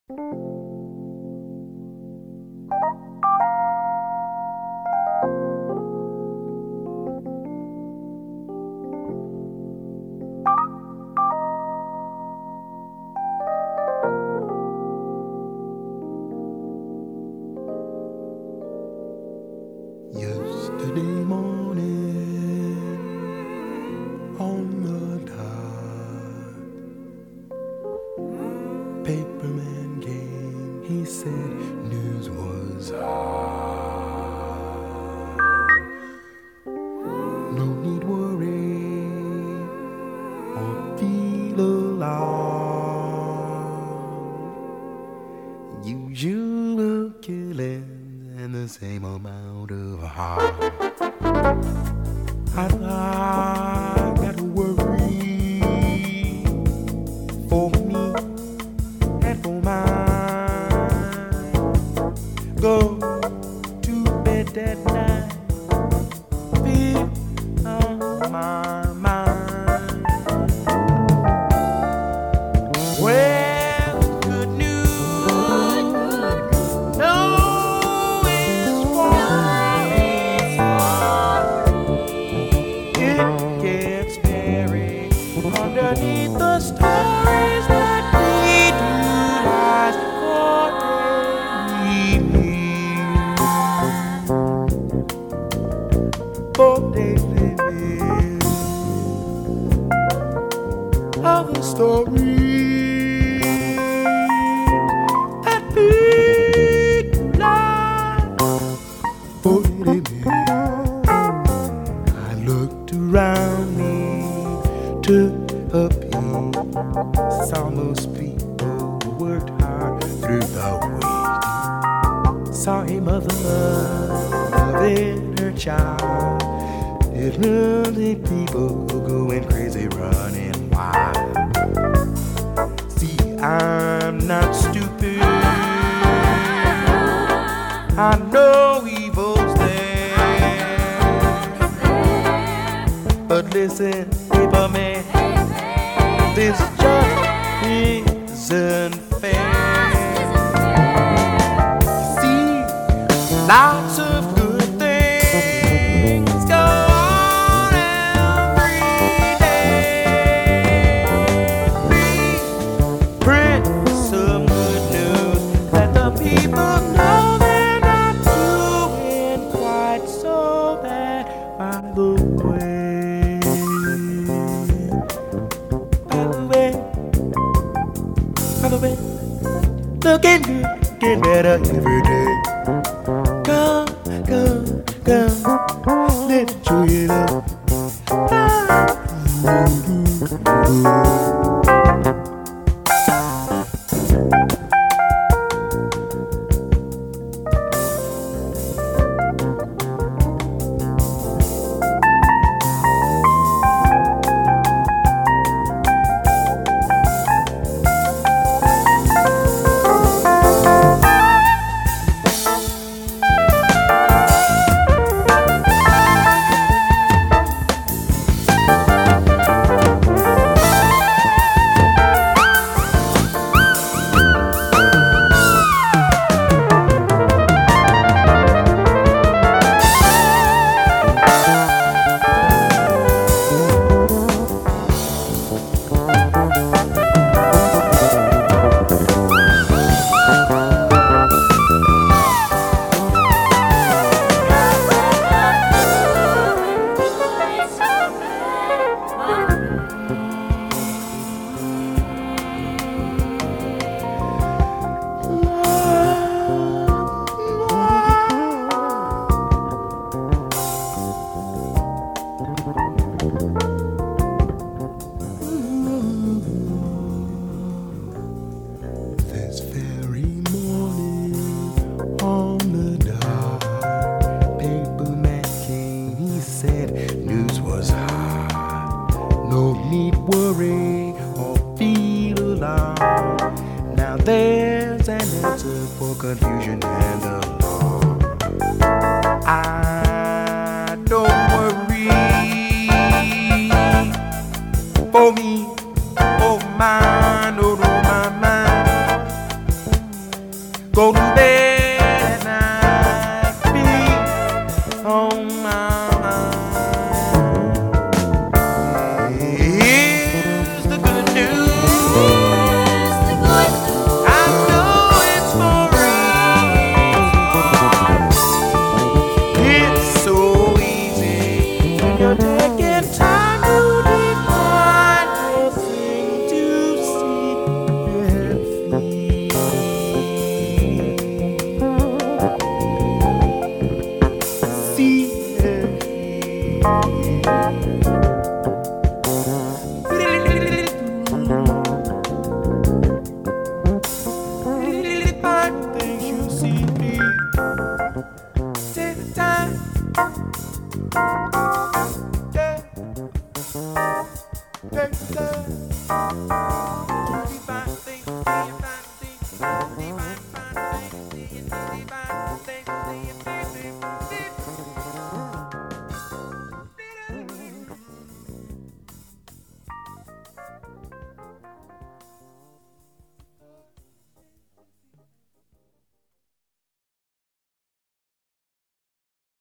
Yesterday morning on the dock, paperman came. He said news was hot. No need worry or feel alarmed. Usual killings and the same amount of harm. I got to worry for me and for mine. Go to bed at night, feel on my mind. Well, good news, no, it's it gets buried underneath the stories that we do last for daily of the stories that we do last for daily. I looked around me, took a peek, saw most people worked hard through the week. Saw a mother loving her child, elderly people going crazy, running wild. See, I'm not stupid, I know evil's there, but listen, paper man, this just isn't fair. See, lots of good things go on every day. Print some good news, let the people know they're not doing quite so bad. By the way, looking good, getting better every day. Come, let me show you that. This very morning on the dock, paperman came. He said news was hot. No need worry or feel alarmed. Now there's an answer for confusion and alarm. I don't worry for me, oh mine, oh no, my mind. Go to bed at night, be on my mind. Here's the good news. I know it's for us. It's so easy when you're taking time to define everything to see and feel. See and feel. Find things you see me. Take the time. Yeah. Take the time. Find things, find things, find things, find things.